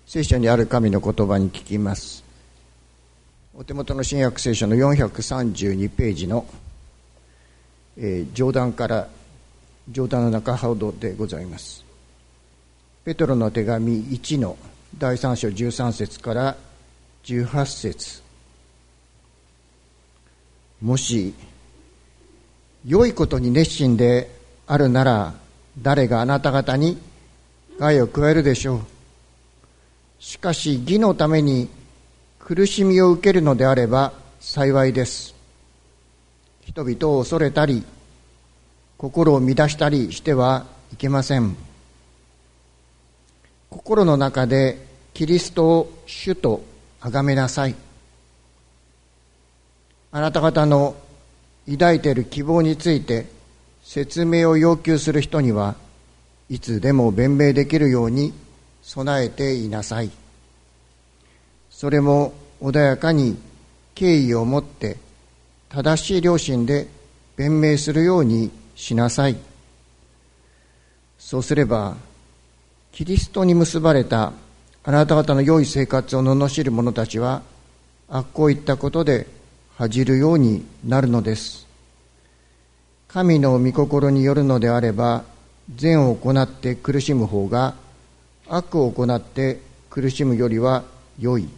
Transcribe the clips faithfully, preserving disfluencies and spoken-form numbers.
聖書にある神の言葉に聞きます。お手元の新約聖書のよんひゃくさんじゅうにページの、えー、上段から上段の中ほどでございます。ペトロの手紙いちのだいさん章じゅうさん節からじゅうはち節。もし良いことに熱心であるなら、誰があなた方に害を加えるでしょう。しかし義のために苦しみを受けるのであれば幸いです。人々を恐れたり心を乱したりしてはいけません。心の中でキリストを主と崇めなさい。あなた方の抱いている希望について説明を要求する人にはいつでも弁明できるように備えていなさい。それも穏やかに敬意を持って正しい良心で弁明するようにしなさい。そうすればキリストに結ばれたあなた方の良い生活を罵る者たちはあっこういったことで恥じるようになるのです。神の御心によるのであれば、善を行って苦しむ方が悪を行って苦しむよりは良い。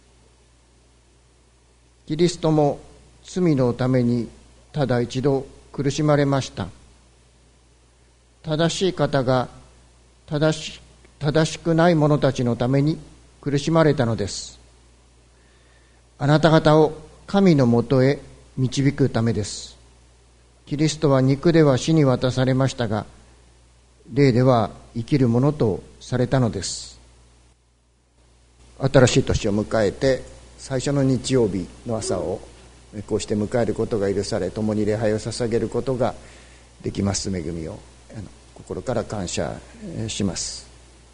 キリストも罪のためにただ一度苦しまれました。正しい方が正し、正しくない者たちのために苦しまれたのです。あなた方を神のもとへ導くためです。キリストは肉では死に渡されましたが、霊では生きるものとされたのです。新しい年を迎えて最初の日曜日の朝をこうして迎えることが許され、共に礼拝を捧げることができます恵みを心から感謝します。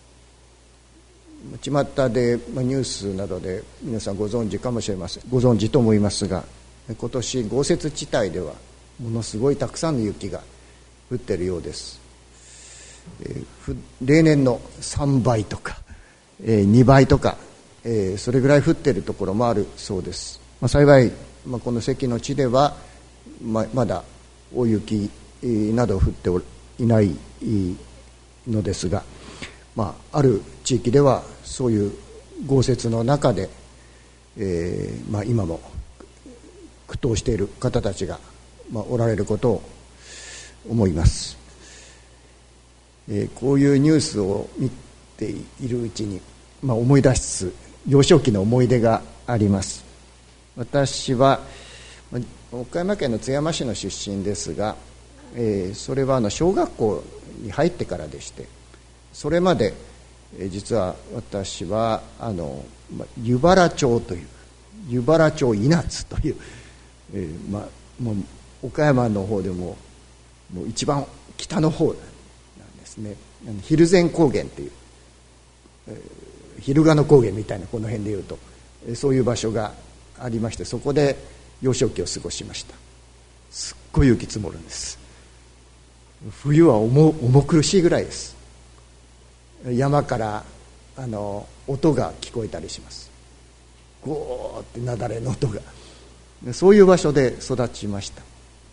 巷でニュースなどで皆さんご存知かもしれませんご存知と思いますが、今年豪雪地帯ではものすごいたくさんの雪が降っているようです。えー、例年のさんばいとか、えー、にばいとか、えー、それぐらい降っているところもあるそうです。まあ、幸い、まあ、この関の地では ま, まだ大雪など降っていないのですが、まあ、ある地域ではそういう豪雪の中で、えーまあ、今も苦闘している方たちが、まあ、おられることを思います。えー、こういうニュースを見ているうちに、まあ、思い出す幼少期の思い出があります。私は岡山県の津山市の出身ですが、えー、それはあの小学校に入ってからでして、それまで、えー、実は私はあの、まあ、湯原町という湯原町稲津という、えーまあ、もう岡山の方でも、もう一番北の方なんですね。蒜山高原という、えー、昼賀野高原みたいな、この辺でいうと、えー、そういう場所がありまして、そこで幼少期を過ごしました。すっごい雪積もるんです。冬は 重, 重苦しいぐらいです。山からあの音が聞こえたりします。ゴーって雪崩の音が。そういう場所で育ちました。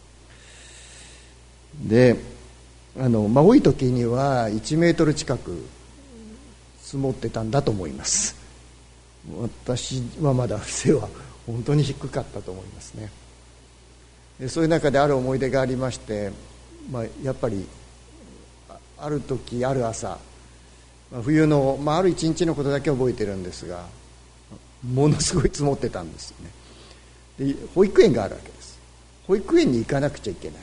で、あの、まあ、多い時にはいちメートル近く積もってたんだと思います。私はまだ背は本当に低かったと思いますね。で、そういう中である思い出がありまして、まあ、やっぱりある時ある朝、冬の、まあ、ある一日のことだけ覚えてるんですが、ものすごい積もってたんですよね。で、保育園があるわけです。保育園に行かなくちゃいけない。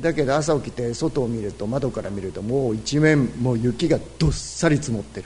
だけど朝起きて外を見ると、窓から見るともう一面もう雪がどっさり積もってる。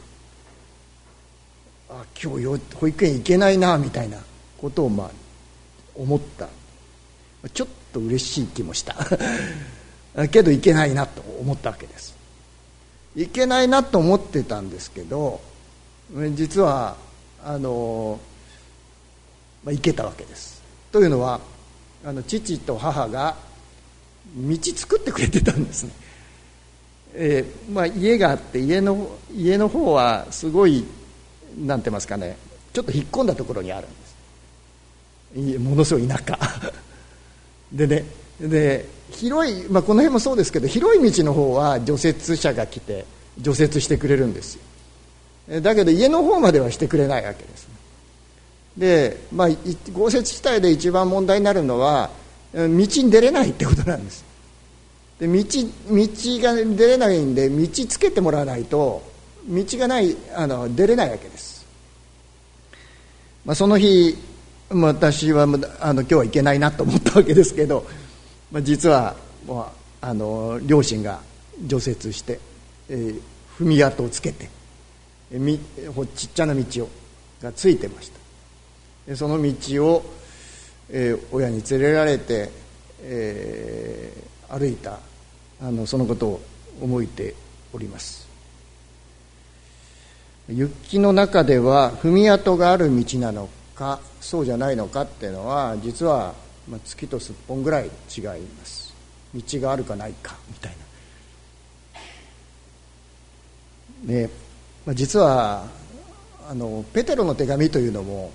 あ、今日保育園行けないなみたいなことをまあ思った。ちょっと嬉しい気もしたけど行けないなと思ったわけです。行けないなと思ってたんですけど、実はあの、まあ、行けたわけです。というのは、あの父と母が道作ってくれてたんですね。 えーまあ、家があって、家の家の方はすごいなんて言いますかね、ちょっと引っ込んだところにあるんです。ものすごい田舎でね、で広い、まあ、この辺もそうですけど、広い道の方は除雪車が来て除雪してくれるんですよ。だけど家の方まではしてくれないわけです。で、まあ、豪雪地帯で一番問題になるのは道に出れないってことなんです。で 道, 道が出れないんで、道つけてもらわないと道がないあの出れないわけです。まあ、その日私はあの今日は行けないなと思ったわけですけど、まあ、実はもうあの両親が除雪して、えー、踏み跡をつけて、えみちっちゃな道をがついてました。でその道を、えー、親に連れられて、えー歩いたあのそのことを思いております。雪の中では踏み跡がある道なのかそうじゃないのかっていうのは、実は月とすっぽんぐらい違います。道があるかないかみたいな、ねまあ、実はあのペテロの手紙というのも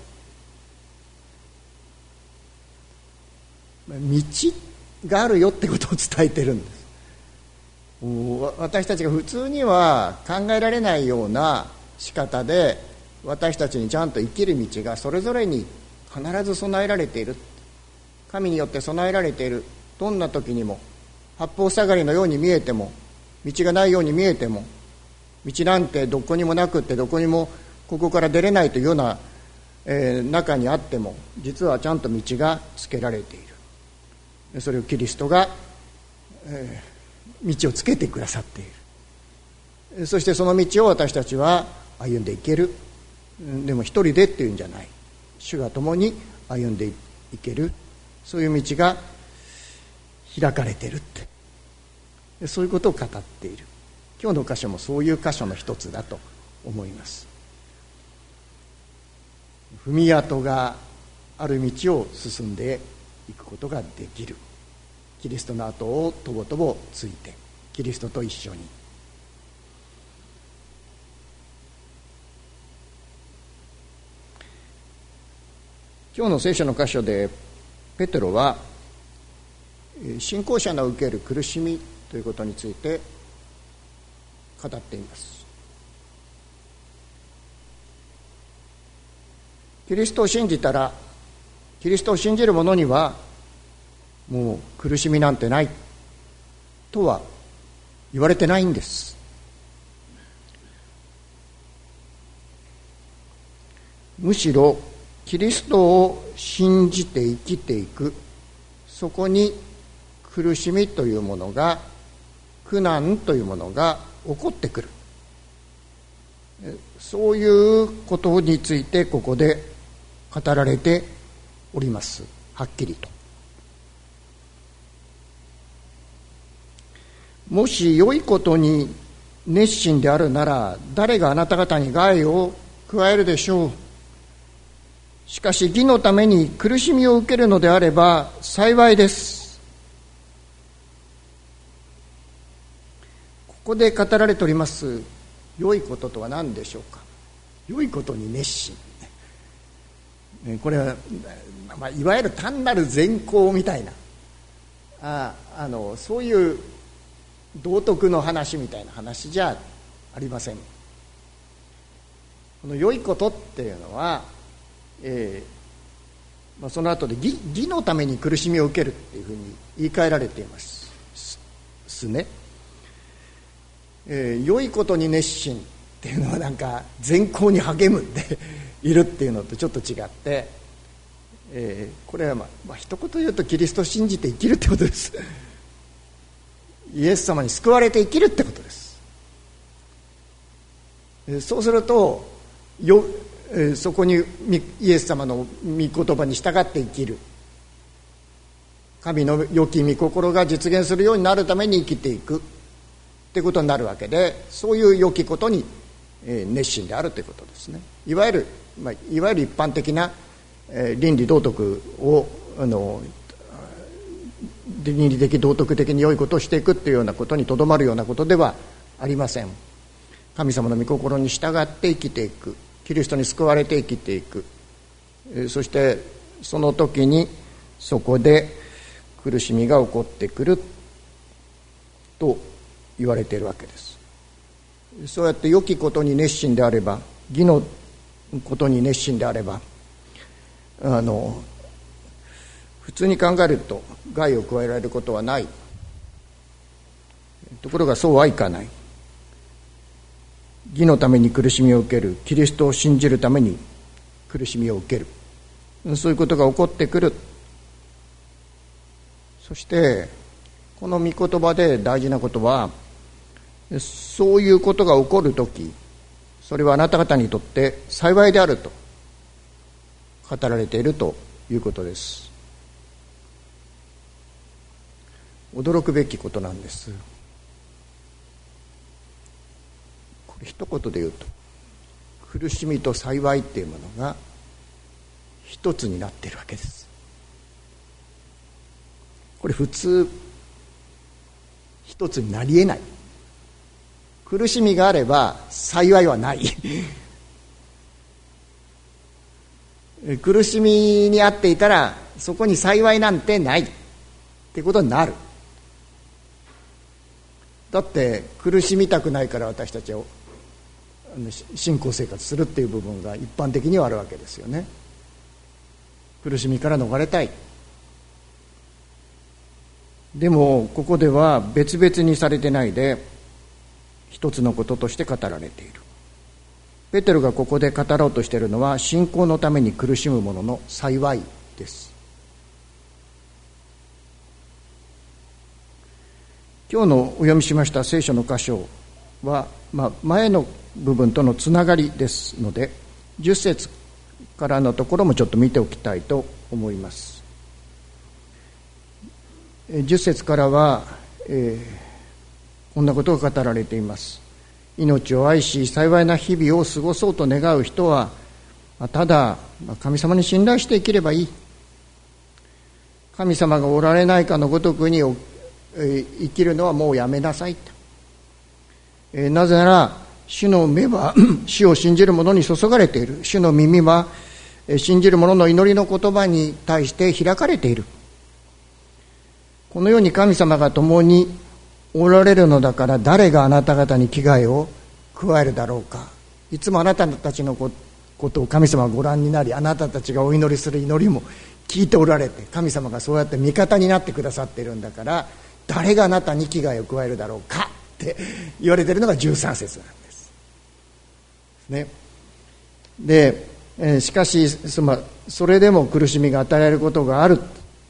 道があるよってことを伝えてるんです。私たちが普通には考えられないような仕方で、私たちにちゃんと生きる道がそれぞれに必ず備えられている。神によって備えられている。どんな時にも八方塞がりのように見えても、道がないように見えても、道なんてどこにもなくってどこにもここから出れないというような、えー、中にあっても、実はちゃんと道がつけられている。それをキリストが、えー、道をつけてくださっている。そしてその道を私たちは歩んでいける。でも一人でっていうんじゃない、主が共に歩んでいける、そういう道が開かれているって、そういうことを語っている。今日の箇所もそういう箇所の一つだと思います。踏み跡がある道を進んで行くことができる。キリストの後をとぼとぼついて、キリストと一緒に。今日の聖書の箇所でペテロは信仰者の受ける苦しみということについて語っています。キリストを信じたら、キリストを信じる者にはもう苦しみなんてないとは言われてないんです。むしろキリストを信じて生きていく、そこに苦しみというものが、苦難というものが起こってくる。そういうことについてここで語られております。はっきりと。もし良いことに熱心であるなら、誰があなた方に害を加えるでしょう。しかし義のために苦しみを受けるのであれば幸いです。ここで語られております良いこととは何でしょうか。良いことに熱心、これは、まあ、いわゆる単なる善行みたいな、ああのそういう道徳の話みたいな話じゃありません。この良いことっていうのは、えーまあ、その後で 義, 義のために苦しみを受けるっていうふうに言い換えられていますすね。えー、良いことに熱心っていうのはなんか善行に励むっているっていうのとちょっと違って、えー、これはまあ、まあ、一言言うとキリストを信じて生きるってことです。イエス様に救われて生きるってことです。そうするとよそこにイエス様の御言葉に従って生きる、神の良き御心が実現するようになるために生きていくってことになるわけで、そういう良きことに熱心であるということですね。いわゆる、まあ、いわゆる一般的な倫理道徳をあの倫理的道徳的に良いことをしていくっていうようなことにとどまるようなことではありません。神様の御心に従って生きていく、キリストに救われて生きていく、そしてその時にそこで苦しみが起こってくると言われているわけです。そうやって良きことに熱心であれば、義のことに熱心であれば、あの普通に考えると害を加えられることはない。ところがそうはいかない。義のために苦しみを受ける、キリストを信じるために苦しみを受ける、そういうことが起こってくる。そしてこの御言葉で大事なことは、そういうことが起こるとき、それはあなた方にとって幸いであると語られているということです。驚くべきことなんです。これ一言で言うと、苦しみと幸いっていうものが一つになっているわけです。これ普通一つになりえない。苦しみがあれば幸いはない苦しみにあっていたらそこに幸いなんてないってことになる。だって苦しみたくないから私たちは信仰生活するっていう部分が一般的にはあるわけですよね。苦しみから逃れたい。でもここでは別々にされてないで一つのこととして語られている。ペテロがここで語ろうとしているのは、信仰のために苦しむ者の幸いです。今日のお読みしました聖書の箇所は、まあ、前の部分とのつながりですので、じゅっ節からのところもちょっと見ておきたいと思います。じゅっ節からは、えー、こんなことが語られています。命を愛し幸いな日々を過ごそうと願う人は、ただ神様に信頼して生きればいい。神様がおられないかのごとくに生きるのはもうやめなさい。なぜなら主の目は主を信じる者に注がれている。主の耳は信じる者の祈りの言葉に対して開かれている。このように神様が共におられるのだから、誰があなた方に危害を加えるだろうか。いつもあなたたちのことを神様がご覧になり、あなたたちがお祈りする祈りも聞いておられて、神様がそうやって味方になってくださっているんだから、誰があなたに危害を加えるだろうかって言われているのがじゅうさん節なんです、ね。で、えー、しかしそれでも苦しみが与えられることがある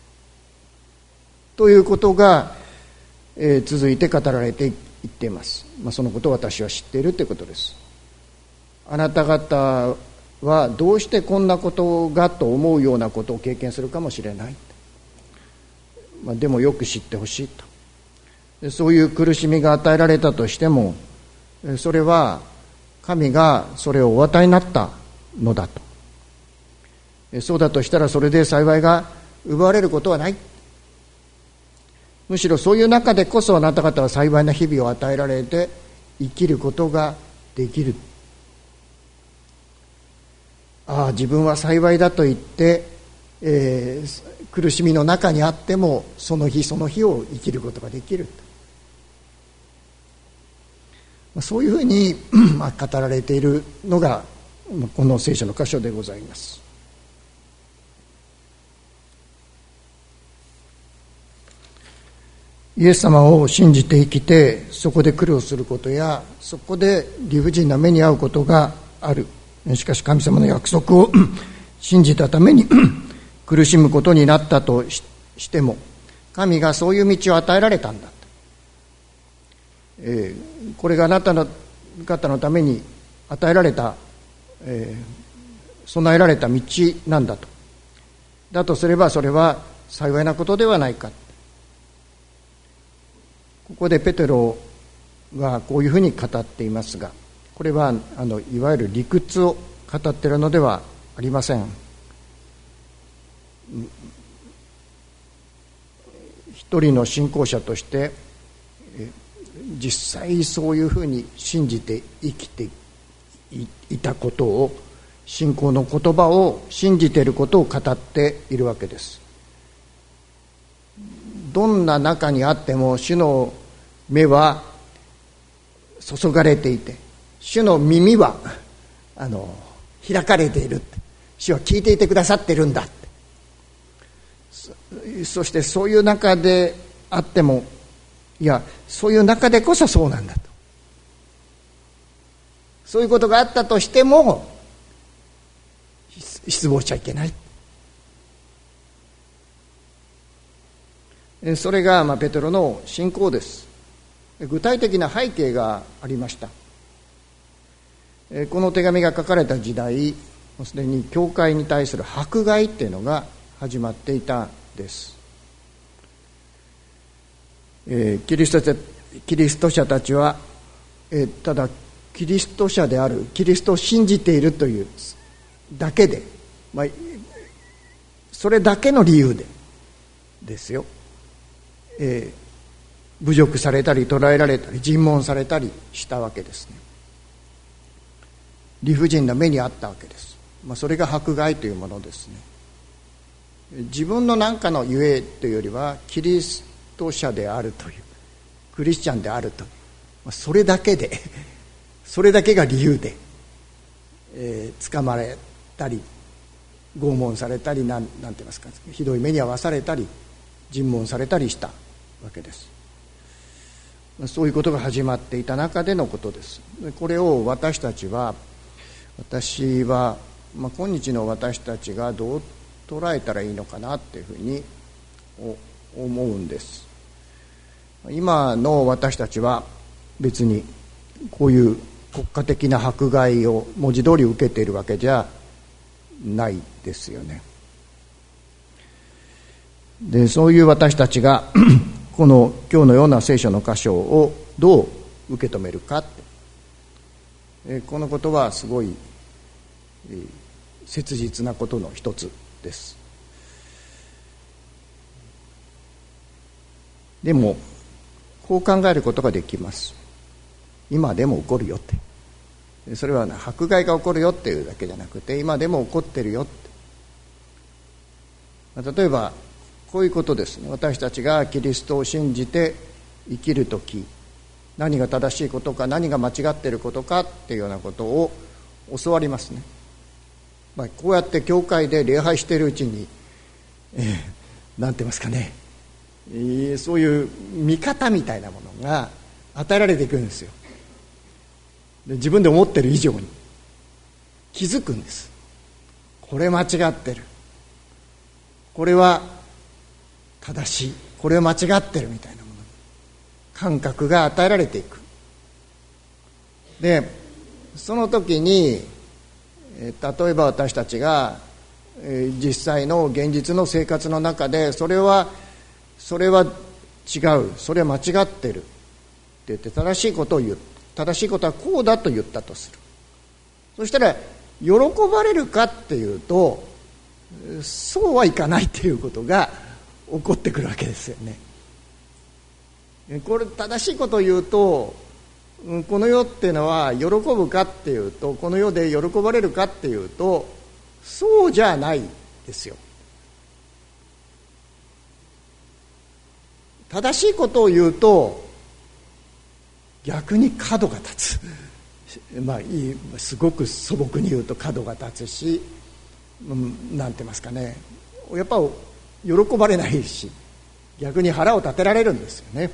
ということが、えー、続いて語られていっています。まあ、そのことを私は知っているということです。あなた方はどうしてこんなことがと思うようなことを経験するかもしれない、まあ、でもよく知ってほしいと。でそういう苦しみが与えられたとしても、それは神がそれをお与えになったのだと。そうだとしたらそれで幸いが奪われることはない。むしろそういう中でこそあなた方は幸いな日々を与えられて生きることができる。ああ、自分は幸いだと言って、えー、苦しみの中にあってもその日その日を生きることができる。そういうふうに語られているのがこの聖書の箇所でございます。イエス様を信じて生きて、そこで苦労することやそこで理不尽な目に遭うことがある。しかし神様の約束を信じたために苦しむことになったとしても、神がそういう道を与えられたんだ、えー、これがあなたの方のために与えられた、えー、備えられた道なんだと。だとすればそれは幸いなことではないか。ここでペテロがこういうふうに語っていますが、これはあのいわゆる理屈を語っているのではありません。一人の信仰者として実際そういうふうに信じて生きていたことを、信仰の言葉を信じていることを語っているわけです。どんな中にあっても主の目は注がれていて、主の耳はあの開かれているって、主は聞いていてくださっているんだって、 そ, そしてそういう中であっても、いやそういう中でこそそうなんだと、そういうことがあったとしても失望しちゃいけない。それがまあペテロの信仰です。具体的な背景がありました。この手紙が書かれた時代、すでに教会に対する迫害っていうのが始まっていたんです。キリスト者、キリスト者たちはただキリスト者である、キリストを信じているというだけで、まあ、それだけの理由でですよ、えー、侮辱されたり捕らえられたり尋問されたりしたわけですね。理不尽な目にあったわけです。まあ、それが迫害というものですね。自分の何かのゆえというよりはキリスト者であるという、クリスチャンであるという、まあ、それだけでそれだけが理由で、えー、捕まれたり拷問されたり、なん、なんて言いますか、ひどい目に遭わされたり尋問されたりしたわけです。そういうことが始まっていた中でのことです。これを私たちは私は、まあ、今日の私たちがどう捉えたらいいのかなっていうふうに思うんです。今の私たちは別にこういう国家的な迫害を文字通り受けているわけじゃないですよね。で、そういう私たちがこの今日のような聖書の箇所をどう受け止めるかって、このことはすごい切実なことの一つです。でもこう考えることができます。今でも起こるよって、それは迫害が起こるよっていうだけじゃなくて、今でも起こってるよって。例えばこういうことですね。私たちがキリストを信じて生きるとき、何が正しいことか何が間違っていることかっていうようなことを教わりますね。まあ、こうやって教会で礼拝しているうちに、えー、なんて言いますかね、えー、そういう見方みたいなものが与えられていくんですよ。で、自分で思ってる以上に気づくんです。これ間違ってる、これは正しい、これは間違ってるみたいなもの、感覚が与えられていく。で、その時に例えば私たちが実際の現実の生活の中でそれはそれは違う、それは間違ってるって言って正しいことを言う、正しいことはこうだと言ったとする。そしたら喜ばれるかっていうと、そうはいかないっていうことが起こってくるわけですよね。これ正しいことを言うと、この世っていうのは喜ぶかっていうと、この世で喜ばれるかっていうと、そうじゃないですよ。正しいことを言うと逆に角が立つまあいい、すごく素朴に言うと角が立つし、うん、なんて言いますかね、やっぱ喜ばれないし、逆に腹を立てられるんですよね。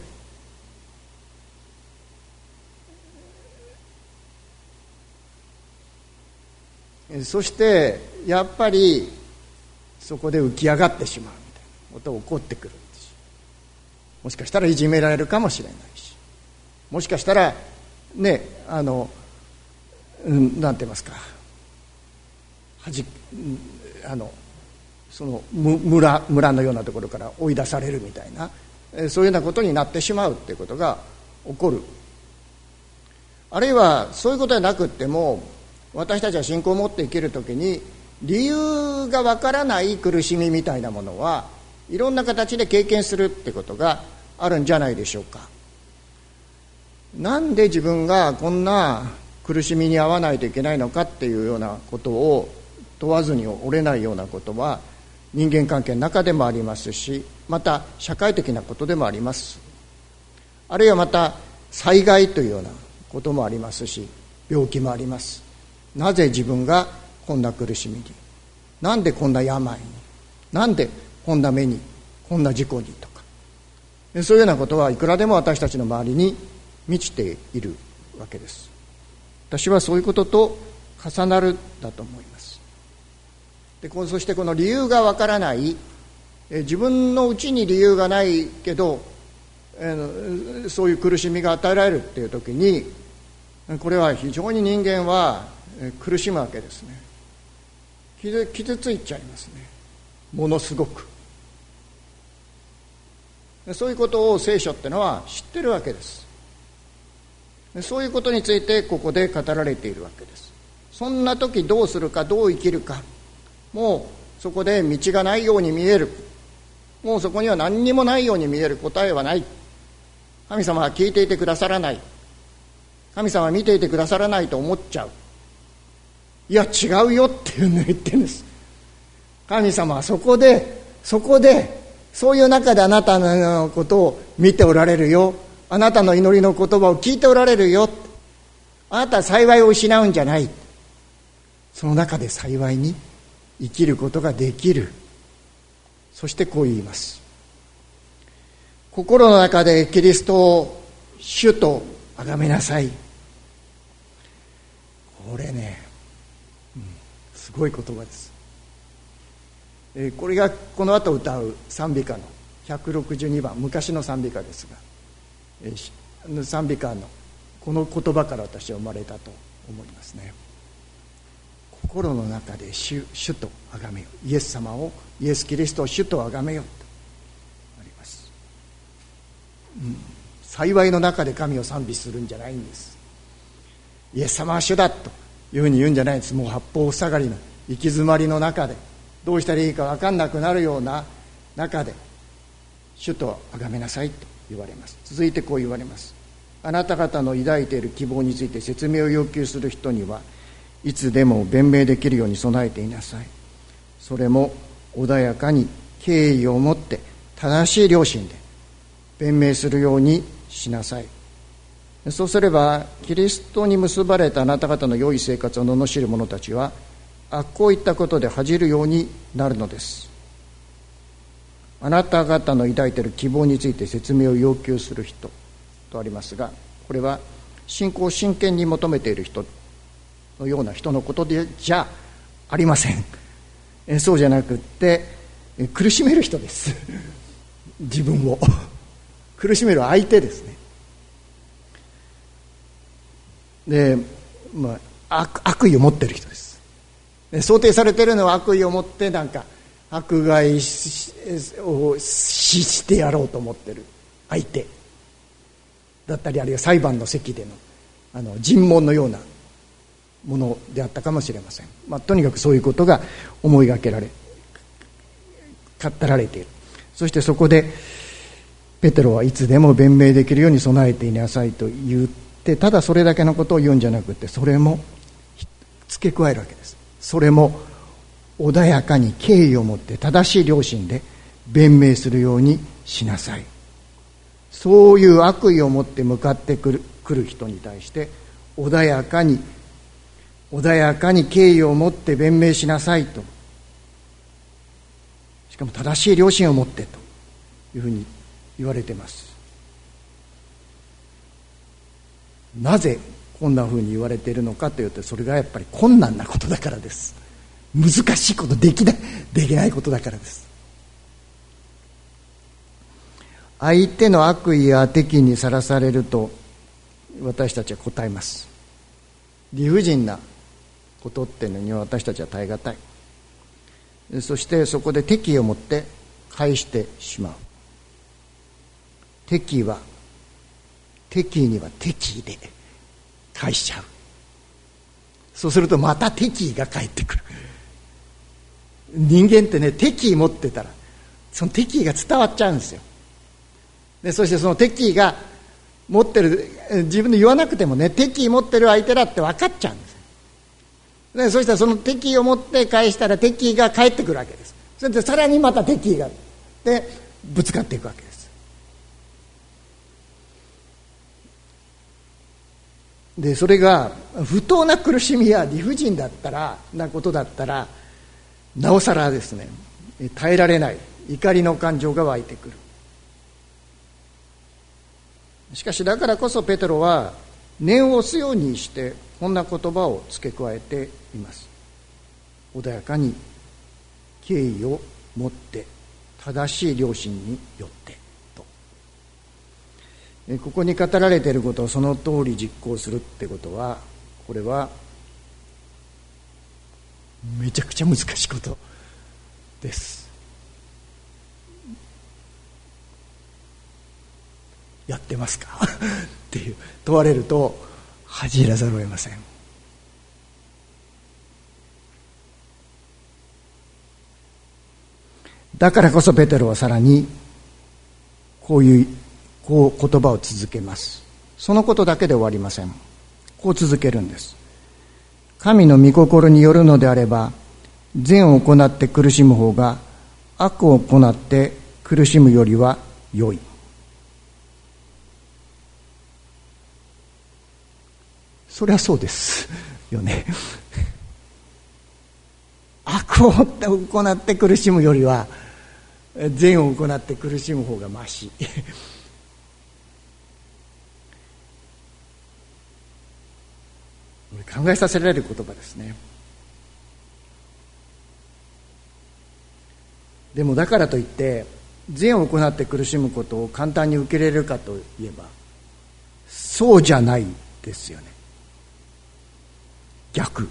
そしてやっぱりそこで浮き上がってしまうみたいなことが起こってくるんです。もしかしたらいじめられるかもしれないし、もしかしたらね、あの、うん、なんて言いますか、はじあのその村村のようなところから追い出されるみたいな、そういうようなことになってしまうっていうことが起こる。あるいはそういうことじゃなくっても、私たちは信仰を持って生きるときに理由がわからない苦しみみたいなものはいろんな形で経験するってことがあるんじゃないでしょうか。 なんで自分がこんな苦しみに遭わないといけないのかっていうようなことを問わずに折れないようなことは人間関係の中でもありますし、また社会的なことでもあります。あるいはまた災害というようなこともありますし、病気もあります。なぜ自分がこんな苦しみに、なんでこんな病に、なんでこんな目に、こんな事故にとか、そういうようなことはいくらでも私たちの周りに満ちているわけです。私はそういうことと重なるんだと思います。で、そしてこの理由がわからない、自分のうちに理由がないけどそういう苦しみが与えられるっていう時に、これは非常に人間は苦しむわけですね。傷、傷ついちゃいますね、ものすごく。そういうことを聖書ってのは知ってるわけです。そういうことについてここで語られているわけです。そんな時どうするか、どう生きるか、もうそこで道がないように見える、もうそこには何にもないように見える、答えはない、神様は聞いていてくださらない、神様は見ていてくださらないと思っちゃう。いや違うよっていうのを言ってるんです。神様はそこでそこでそういう中であなたのことを見ておられるよ、あなたの祈りの言葉を聞いておられるよ、あなたは幸いを失うんじゃない、その中で幸いに生きることができる。そしてこう言います。心の中でキリストを主と崇めなさい。これね、うん、すごい言葉です。えー、これがこの後歌う賛美歌のひゃくろくじゅうにばん、昔の賛美歌ですが、えー、賛美歌のこの言葉から私は生まれたと思いますね。心の中で 主, 主と崇めよ、イエス様を、イエス・キリストを主と崇めよとあります、うん、幸いの中で神を賛美するんじゃないんです。イエス様は主だというふうに言うんじゃないんです。もう八方塞がりの行き詰まりの中でどうしたらいいか分かんなくなるような中で主と崇めなさいと言われます。続いてこう言われます。あなた方の抱いている希望について説明を要求する人にはいつでも弁明できるように備えていなさい。それも穏やかに敬意を持って正しい良心で弁明するようにしなさい。そうすればキリストに結ばれたあなた方の良い生活を罵る者たちはあこういったことで恥じるようになるのです。あなた方の抱いている希望について説明を要求する人とありますが、これは信仰を真剣に求めている人のような人のことでじゃありません。えそうじゃなくって苦しめる人です自分を苦しめる相手ですね。で、まあ、悪, 悪意を持っている人です。で想定されているのは悪意を持ってなんか迫害 し, をししてやろうと思っている相手だったり、あるいは裁判の席でのあの尋問のようなものであったかもしれません。まあ、とにかくそういうことが思いがけられ語られている。そしてそこでペテロはいつでも弁明できるように備えていなさいと言って、ただそれだけのことを言うんじゃなくて、それも付け加えるわけです。それも穏やかに敬意を持って正しい良心で弁明するようにしなさい。そういう悪意を持って向かってくる、来る人に対して穏やかに穏やかに敬意を持って弁明しなさいと、しかも正しい良心を持ってというふうに言われています。なぜこんなふうに言われているのかというと、それがやっぱり困難なことだからです。難しいこと、できない、できないことだからです。相手の悪意や敵にさらされると私たちは答えます。理不尽なことっていうのには私たちは耐え難い。そしてそこで敵意を持って返してしまう。敵意は敵意には敵意で返しちゃう。そうするとまた敵意が返ってくる。人間ってね、敵意持ってたらその敵意が伝わっちゃうんですよ。でそしてその敵意が持ってる、自分で言わなくてもね、敵意持ってる相手だって分かっちゃうんです。でそしたらその敵意を持って返したら敵意が返ってくるわけです。それでさらにまた敵意がでぶつかっていくわけです。でそれが不当な苦しみや理不尽だったらなことだったらなおさらですね、耐えられない怒りの感情が湧いてくる。しかしだからこそペテロは念を押すようにしてこんな言葉を付け加えています。穏やかに敬意を持って正しい良心によってと。ここに語られていることをその通り実行するってことは、これはめちゃくちゃ難しいことです。やってますかっていう問われると恥じらざるを得ません。だからこそペテロはさらにこういうこう言葉を続けます。そのことだけで終わりません。こう続けるんです。神の御心によるのであれば、善を行って苦しむ方が悪を行って苦しむよりは良い。そりゃそうですよね。悪を行って苦しむよりは善を行って苦しむ方がまし。考えさせられる言葉ですね。でもだからといって善を行って苦しむことを簡単に受け入れるかといえばそうじゃないですよね。逆。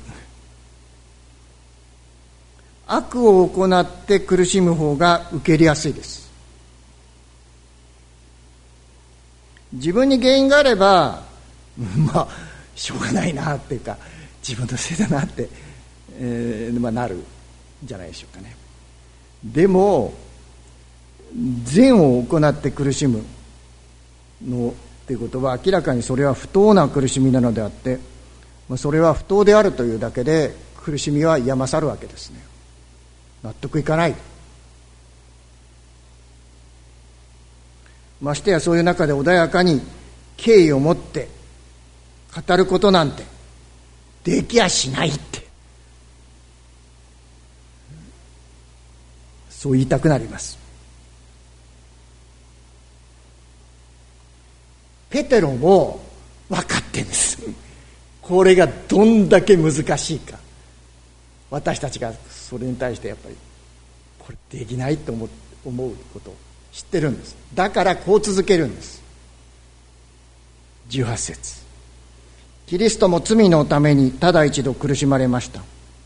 悪を行って苦しむ方が受け入れやすいです。自分に原因があればまあしょうがないなっていうか自分のせいだなって、えーまあ、なるんじゃないでしょうかね。でも善を行って苦しむのっていうことは明らかにそれは不当な苦しみなのであって、それは不当であるというだけで苦しみは癒まさるわけですね。納得いかない。ましてやそういう中で穏やかに敬意を持って語ることなんてできやしないってそう言いたくなります。ペテロも分かってんです。これがどんだけ難しいか。私たちがそれに対してやっぱりこれできないと思う、思うことを知ってるんです。だからこう続けるんです。じゅうはち節、キリストも罪のためにただ一度苦しまれました。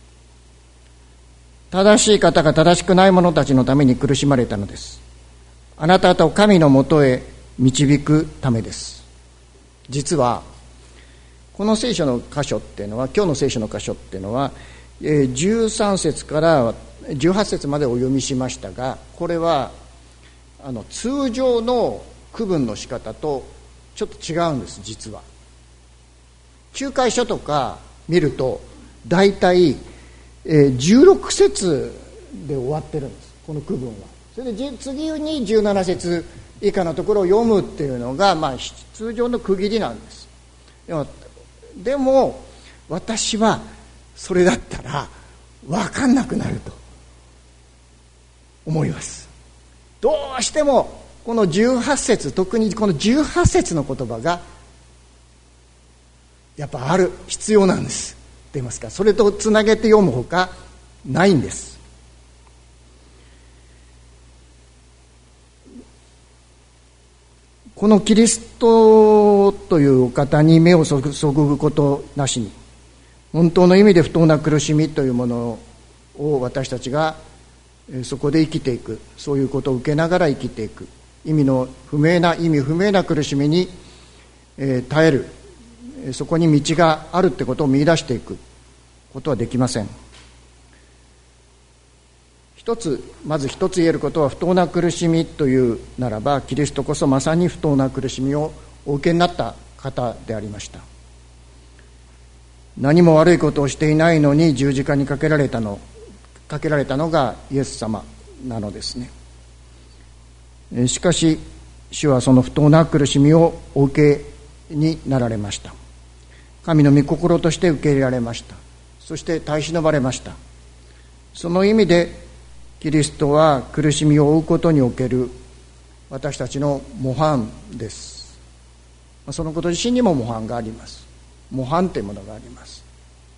正しい方が正しくない者たちのために苦しまれたのです。あなた方を神のもとへ導くためです。実はこの聖書の箇所っていうのは、今日の聖書の箇所っていうのはじゅうさん節からじゅうはち節までお読みしましたが、これはあの通常の区分の仕方とちょっと違うんです。実は仲介書とか見るとだいたいじゅうろく節で終わってるんです、この区分は。それで次にじゅうなな節以下のところを読むっていうのが、まあ、通常の区切りなんです。でも、でも私はそれだったら分かんなくなると思います。どうしてもこのじゅうはち節、特にこのじゅうはち節の言葉がやっぱある必要なんですって言いますか、それとつなげて読むほかないんです。このキリストというお方に目を注ぐことなしに、本当の意味で不当な苦しみというものを私たちがそこで生きていく、そういうことを受けながら生きていく、意味の不明な意味不明な苦しみに耐える、そこに道があるってことを見出していくことはできません。一つまず一つ言えることは、不当な苦しみというならばキリストこそまさに不当な苦しみをお受けになった方でありました。何も悪いことをしていないのに十字架にかけられたのかけられたのがイエス様なのですね。しかし主はその不当な苦しみをお受けになられました。神の御心として受け入れられました。そして耐え忍ばれました。その意味でキリストは苦しみを負うことにおける私たちの模範です。そのこと自身にも模範があります。模範というものがあります。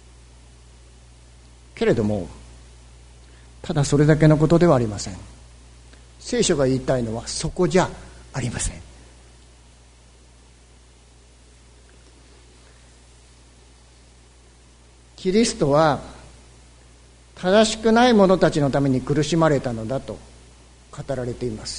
けれどもただそれだけのことではありません。聖書が言いたいのはそこじゃありません。キリストは正しくない者たちのために苦しまれたのだと語られています。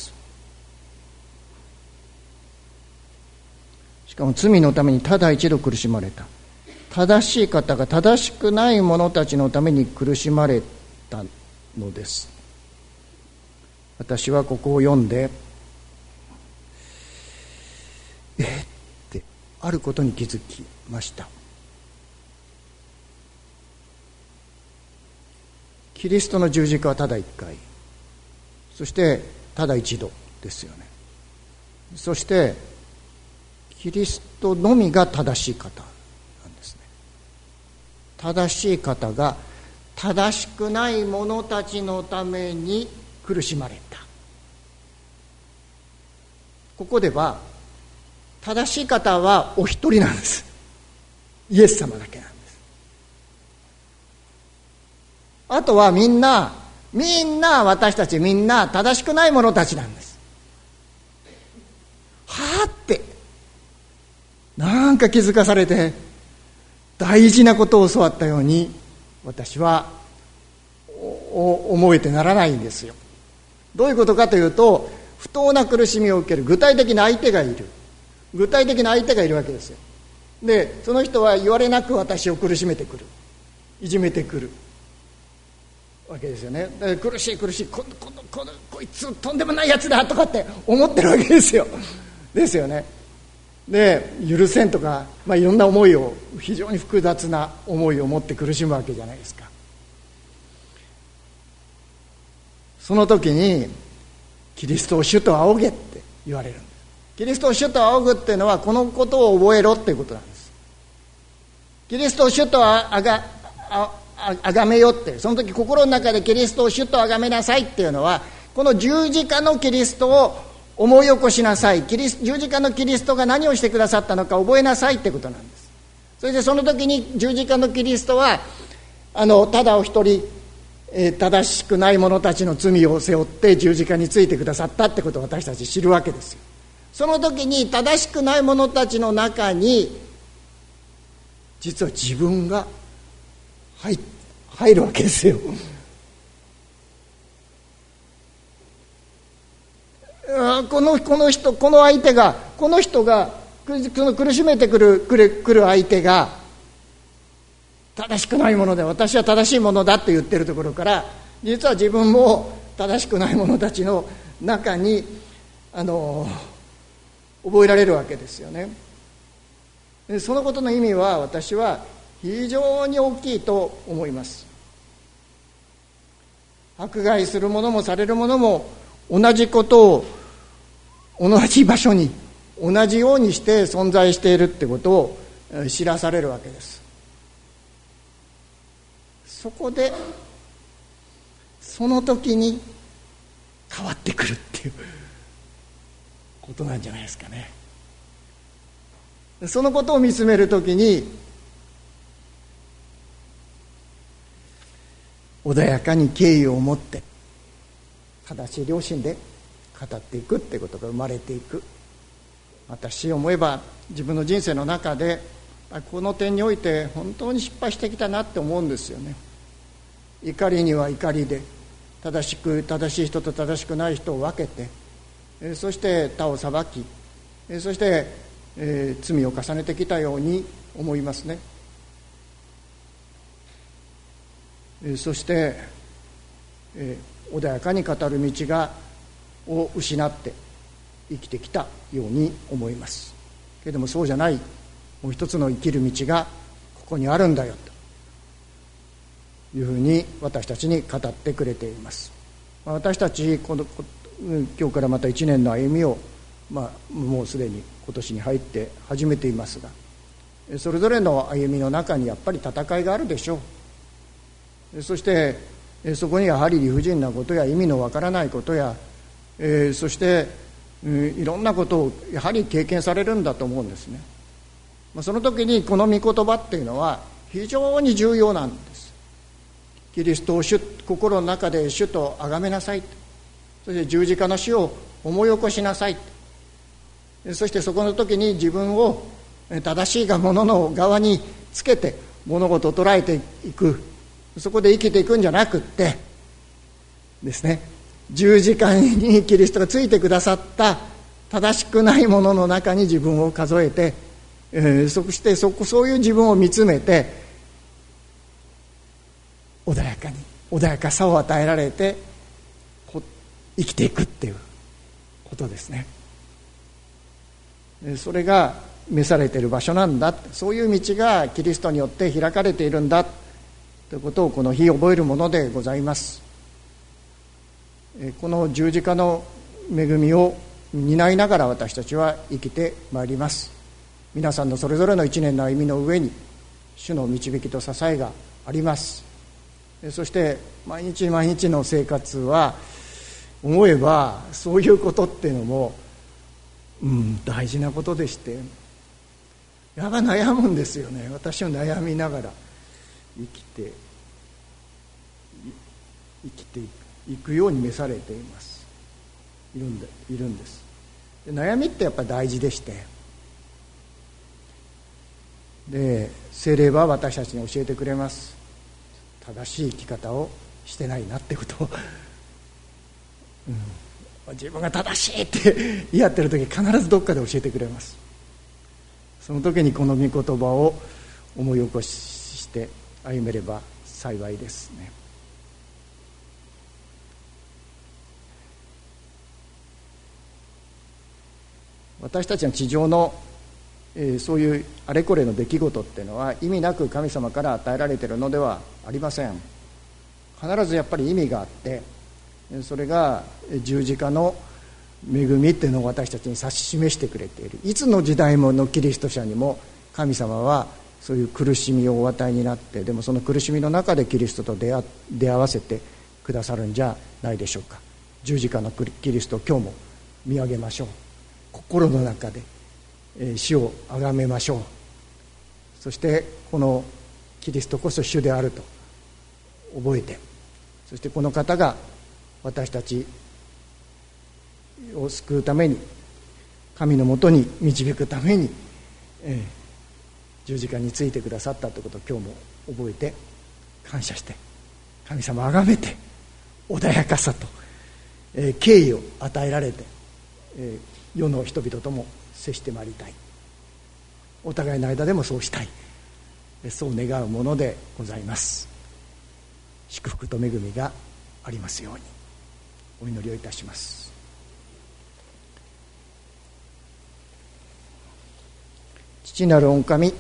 しかも罪のためにただ一度苦しまれた。正しい方が正しくない者たちのために苦しまれたのです。私はここを読んでえってあることに気づきました。キリストの十字架はただ一回、そしてただ一度ですよね。そしてキリストのみが正しい方なんですね。正しい方が正しくない者たちのために苦しまれた。ここでは正しい方はお一人なんです。イエス様だけなんです。あとはみんなみんな私たちみんな正しくない者たちなんです。はあってなんか気づかされて大事なことを教わったように私は思えてならないんですよ。どういうことかというと、不当な苦しみを受ける具体的な相手がいる具体的な相手がいるわけですよ。でその人は言われなく私を苦しめてくる、いじめてくるわけですよね。だから苦しい苦しい こ, こ, こ, こいつとんでもないやつだとかって思ってるわけですよですよね。で許せんとか、まあ、いろんな思いを非常に複雑な思いを持って苦しむわけじゃないですか。その時にキリストを主と仰げって言われるんです。キリストを主と仰ぐっていうのはこのことを覚えろっていうことなんです。キリストを主とあがああがめよって、その時心の中でキリストを主とあがめなさいっていうのは、この十字架のキリストを思い起こしなさい、キリス十字架のキリストが何をしてくださったのか覚えなさいってことなんです。それでその時に十字架のキリストはあのただお一人、えー、正しくない者たちの罪を背負って十字架についてくださったってことを私たち知るわけですよ。その時に正しくない者たちの中に実は自分が入, 入るわけですよ。この、この人この相手がこの人がその苦しめてくる、くる、くる相手が正しくないもので私は正しいものだと言ってるところから、実は自分も正しくない者たちの中にあの覚えられるわけですよね。そのことの意味は私は非常に大きいと思います。迫害する者もされる者も同じことを同じ場所に同じようにして存在しているってことを知らされるわけです。そこでその時に変わってくるっていうことなんじゃないですかね。そのことを見つめる時に穏やかに敬意を持って正しい良心で語っていくってことが生まれていく。私思えば自分の人生の中でこの点において本当に失敗してきたなって思うんですよね。怒りには怒りで正しく正しい人と正しくない人を分けて、そして他を裁き、そして、えー、罪を重ねてきたように思いますね。そして、えー、穏やかに語る道がを失って生きてきたように思います。 けれどもそうじゃない、もう一つの生きる道がここにあるんだよというふうに私たちに語ってくれています。私たちこの今日からまた一年の歩みを、まあ、もうすでに今年に入って始めていますが、それぞれの歩みの中にやっぱり戦いがあるでしょう。そしてそこにやはり理不尽なことや意味のわからないことや、えー、そして、うん、いろんなことをやはり経験されるんだと思うんですね。その時にこの御言葉っていうのは非常に重要なんです。キリストを主、心の中で主と崇めなさい、そして十字架の死を思い起こしなさい、そしてそこの時に自分を正しいものの側につけて物事を捉えていく、そこで生きていくんじゃなくってですね、十字架にキリストがついてくださった正しくないものの中に自分を数えて、えー、そしてそこそういう自分を見つめて穏やかに穏やかさを与えられて生きていくっていうことですね。それが召されている場所なんだ、そういう道がキリストによって開かれているんだということをこの日覚えるものでございます。この十字架の恵みを担いながら私たちは生きてまいります。皆さんのそれぞれの一年の歩みの上に主の導きと支えがあります。そして毎日毎日の生活は思えばそういうことっていうのも、うん、大事なことでして、やっぱ悩むんですよね。私は悩みながら生きて生きていくように召されていますいるんで、いるんです。で悩みってやっぱり大事でして、で聖霊は私たちに教えてくれます。正しい生き方をしてないなってことを、うん、自分が正しいって言い合ってる時必ずどっかで教えてくれます。その時にこの御言葉を思い起こして歩めれば幸いですね。私たちの地上の、えー、そういうあれこれの出来事っていうのは意味なく神様から与えられているのではありません。必ずやっぱり意味があって、それが十字架の恵みっていうのを私たちに指し示してくれている。いつの時代ものキリスト者にも神様はそういう苦しみをお与えになって、でもその苦しみの中でキリストと出会、出会わせてくださるんじゃないでしょうか。十字架のキリストを今日も見上げましょう。心の中で死をあがめましょう。そしてこのキリストこそ主であると覚えて、そしてこの方が私たちを救うために、神のもとに導くために、えー、十字架についてくださったということを今日も覚えて感謝して、神様をあがめて穏やかさと、えー、敬意を与えられて、えー世の人々とも接してまいりたい。お互いの間でもそうしたい。そう願うものでございます。祝福と恵みがありますようにお祈りをいたします。父なる御神、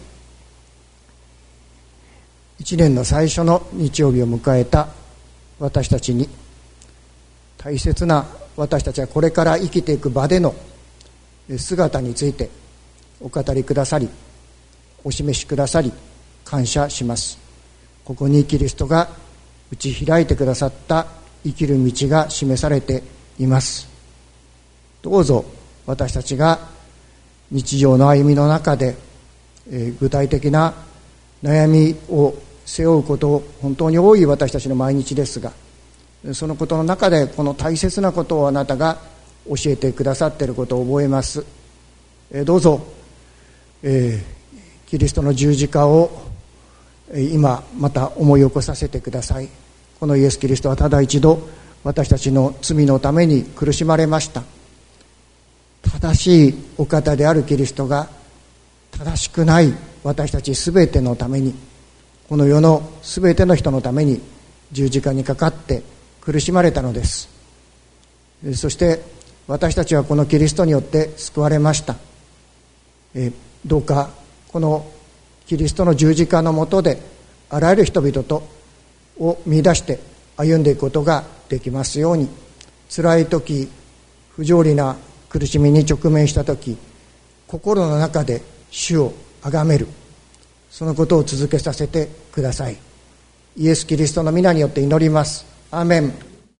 一年の最初の日曜日を迎えた私たちに、大切な私たちはこれから生きていく場での姿についてお語りくださり、お示しくださり感謝します。ここにキリストが打ち開いてくださった生きる道が示されています。どうぞ私たちが日常の歩みの中で、えー、具体的な悩みを背負うこと本当に多い私たちの毎日ですが、そのことの中でこの大切なことをあなたが教えてくださっていることを覚えます。えー、どうぞ、えー、キリストの十字架を今また思い起こさせてください。このイエス・キリストはただ一度私たちの罪のために苦しまれました。正しいお方であるキリストが正しくない私たちすべてのために、この世のすべての人のために十字架にかかって苦しまれたのです。そして私たちはこのキリストによって救われました。 えー、どうかこのキリストの十字架の下であらゆる人々とを見出して歩んでいくことができますように、辛い時、不条理な苦しみに直面した時、心の中で主を崇める、そのことを続けさせてください。イエス・キリストの皆によって祈ります。アーメン。